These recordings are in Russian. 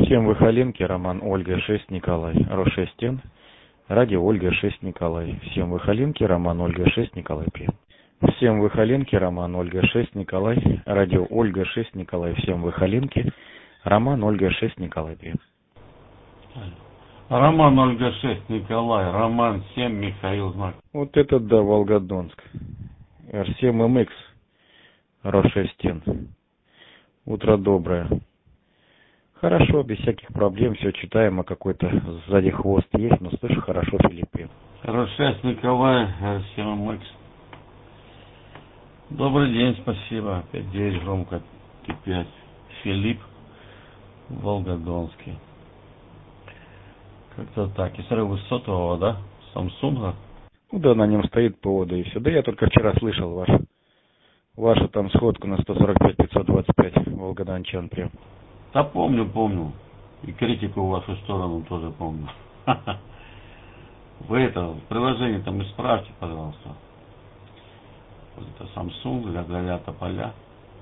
Всем Выхоленки, Роман, Ольга, 6, Николай. Рошестен. Радио Ольга, 6, Николай. Всем Выхоленки, Роман, Ольга, 6, Николай. Привет. Всем Выхоленки, Роман, Ольга, 6, Николай. Радио Ольга, 6, Николай. Всем Выхоленки, Роман, Ольга, 6, Николай. Привет. Роман, Ольга, 6, Николай. Роман, 7, Михаил, знак. Вот это да, Волгодонск. R7MX. Рошестен. Утро доброе. Хорошо, без всяких проблем, все читаемо, какой-то сзади хвост есть, но слышу хорошо, Филиппин. R6, Николай, R7MX. Добрый день, спасибо. 5-9, громко, 5. Филипп, Волгодонский. Как-то так. И смотрю, вы сотового, да? Самсунга? Ну да, на нем стоит ПО, и все. Да я только вчера слышал вашу там сходку на 145-525 Волгодончан прям. Да помню. И критику в вашу сторону тоже помню. Вы это, в приложении там исправьте, пожалуйста. Это Samsung, ля-ля-ля, тополя.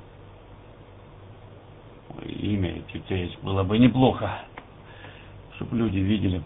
Имя тетя было бы неплохо, чтобы люди видели.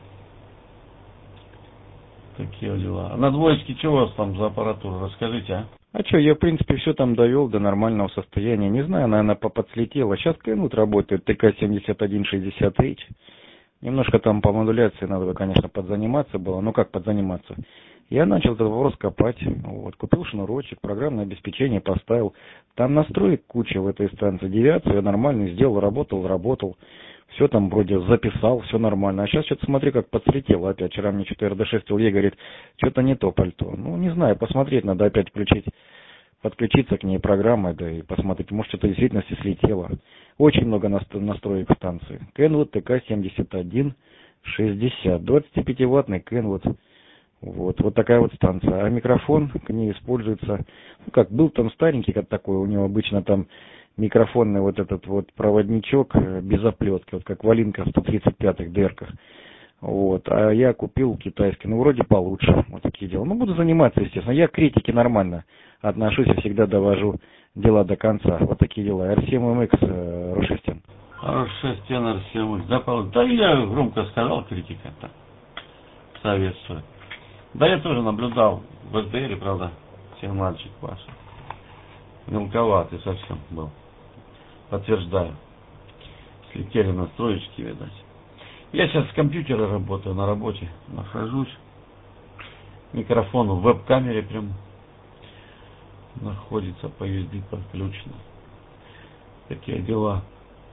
Такие дела. А на двоечке чего у вас там за аппаратура? Расскажите, а? А что, я в принципе все там довел до нормального состояния. Не знаю, наверное, подслетела. Сейчас Кенвуд работает, ТК-7160H. Немножко там по модуляции надо бы, конечно, подзаниматься было. Ну как подзаниматься? Я начал этот вопрос копать. Вот, купил шнурочек, программное обеспечение поставил. Там настроек куча в этой станции. Девиацию я нормально сделал, работал. Все там вроде записал, все нормально. А сейчас что-то смотри, как подслетело опять. Вчера мне что-то РД6 Илье говорит, что-то не то пальто. Ну, не знаю, посмотреть надо опять подключиться к ней программой, да и посмотреть, может что-то действительно слетело. Очень много настроек в станции. Kenwood ТК-7160, 25-ваттный Kenwood. Вот такая вот станция. А микрофон к ней используется, ну как, был там старенький, как такой, у него обычно там микрофонный вот этот вот проводничок без оплетки, вот как Валинка в 135-х дырках. Вот. А я купил китайский, ну вроде получше, вот такие дела. Ну буду заниматься, естественно. Я к критике нормально отношусь и всегда довожу дела до конца. Вот такие дела. R7MX, Рошестен. Рошестен, R7MX. Да я громко сказал, критика так. Советую. Да я тоже наблюдал в СДРе, правда, сигнальчик ваш. Мелковатый совсем был. Подтверждаю. Слетели настроечки, видать. Я сейчас с компьютера работаю, на работе нахожусь. Микрофон в веб-камере прям находится, по USB подключено. Такие дела.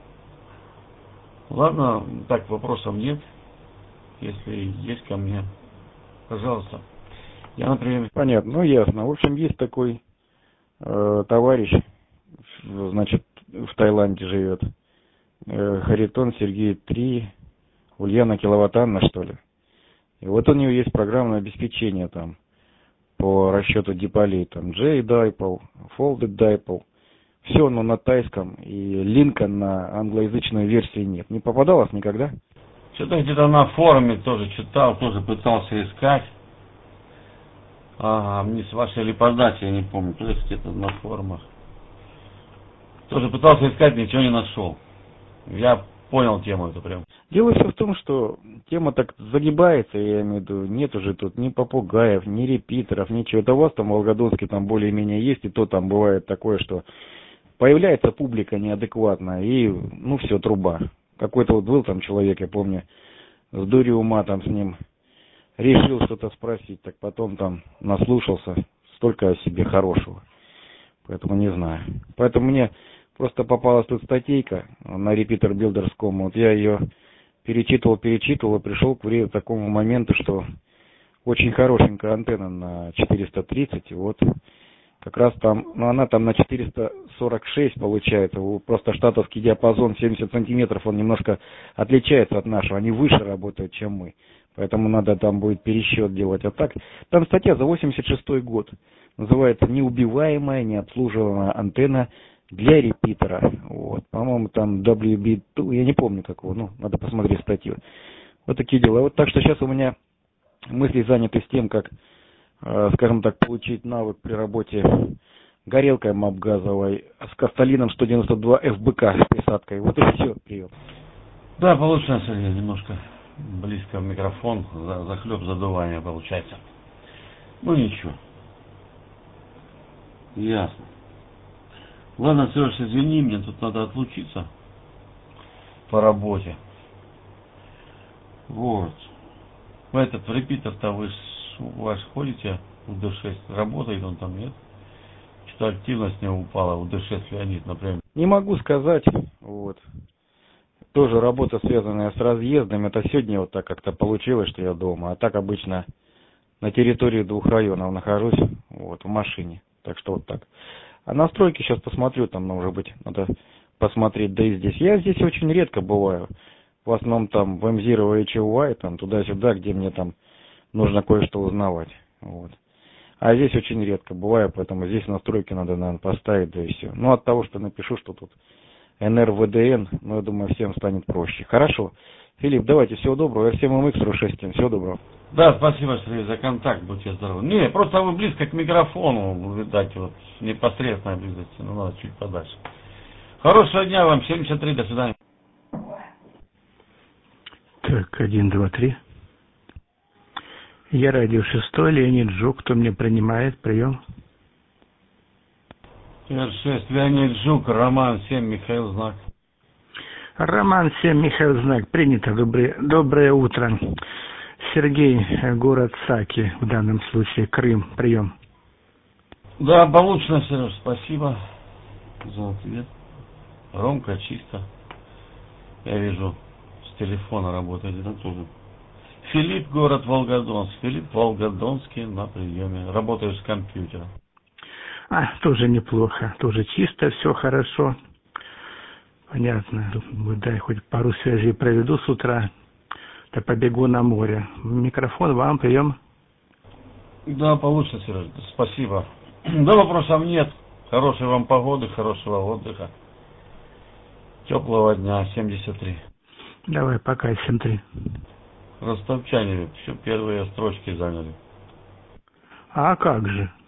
Ладно, так, вопросов нет. Если есть ко мне, пожалуйста. Я, например... Понятно, ну ясно. В общем, есть такой товарищ, значит, в Таиланде живет. Харитон Сергей 3, Ульяна Киловатт-Анна, что ли. И вот у него есть программное обеспечение там по расчету диполей. Там J-Dipole, Folded Dipole. Все, но на тайском. И линка на англоязычную версию нет. Не попадалось никогда? Что-то где-то на форуме тоже читал, тоже пытался искать. Ага, мне с вашей или подачи, я не помню, то есть где-то на форумах. Тоже пытался искать, ничего не нашел. Я понял тему эту прям. Дело все в том, что тема так загибается, я имею в виду, нет уже тут ни попугаев, ни репитеров, ничего. Это у вас там в Волгодонске там более-менее есть, и то там бывает такое, что появляется публика неадекватная, и ну все, труба. Какой-то вот был там человек, я помню, с дурью ума там с ним решил что-то спросить, так потом там наслушался столько о себе хорошего. Поэтому не знаю. Поэтому мне просто попалась тут статейка на repeaterbuilders.com. Вот я ее перечитывал и пришел к такому моменту, что очень хорошенькая антенна на 430. Вот как раз там, ну она там на 446 получается. Просто штатовский диапазон 70 сантиметров, он немножко отличается от нашего. Они выше работают, чем мы. Поэтому надо там будет пересчет делать. А так, там статья за 86-й год. Называется «Неубиваемая, необслуживаемая антенна для репитера». Вот. По-моему, там WB2, я не помню какого, ну, надо посмотреть статью. Вот такие дела. Вот так что сейчас у меня мысли заняты с тем, как, скажем так, получить навык при работе горелкой мап-газовой с Касталином 192 ФБК с присадкой. Вот и все. Прием. Да, получилось, Сергей, немножко близко в микрофон, захлеб задувания получается. Ну ничего. Ясно. Ладно, Сереж, извини, мне тут надо отлучиться по работе. Вот. В этот репитер-то вы у вас ходите, УД-6, работает он там, нет? Что активность не упала, УД-6 Леонид, например. Не могу сказать, вот. Тоже работа, связанная с разъездом. Это сегодня вот так как-то получилось, что я дома. А так обычно на территории 2 районов нахожусь, вот, в машине. Так что вот так. А настройки сейчас посмотрю, там, может быть, надо посмотреть, да и здесь. Я здесь очень редко бываю. В основном там в МЗИРО и ЧУАЙ, там туда-сюда, где мне там нужно кое-что узнавать. Вот. А здесь очень редко бываю, поэтому здесь настройки надо, наверное, поставить, да и все. Ну, от того, что напишу, что тут НРВДН, ну, я думаю, всем станет проще. Хорошо. Филипп, давайте, всего доброго. RC6, всего доброго. Да, спасибо, Сергей, за контакт, будьте здоровы. Не, просто вы близко к микрофону, видать, вот, непосредственной близости, ну, надо чуть подальше. Хорошего дня вам, 73, до свидания. Так, 1, 2, 3. Я радио 6, Леонид Жук, кто меня принимает, прием. Р6, Леонид Жук, Роман 7, Михаил Знак. Роман 7, Михаил Знак, принято, доброе утро. Сергей, город Саки, в данном случае, Крым, прием. Да, получено, Сереж, спасибо за ответ. Громко, чисто. Я вижу, с телефона работает, да, тоже. Филипп, город Волгодонск. Филипп Волгодонский на приеме. Работаю с компьютера. Тоже неплохо, тоже чисто, все хорошо. Понятно, дай хоть пару связей проведу с утра, да побегу на море. Микрофон вам, прием. Да, получится, Сереж, спасибо. Да, вопросов нет. Хорошей вам погоды, хорошего отдыха. Теплого дня, 73. Давай, пока, 7-3. Ростовчане все первые строчки заняли. А как же?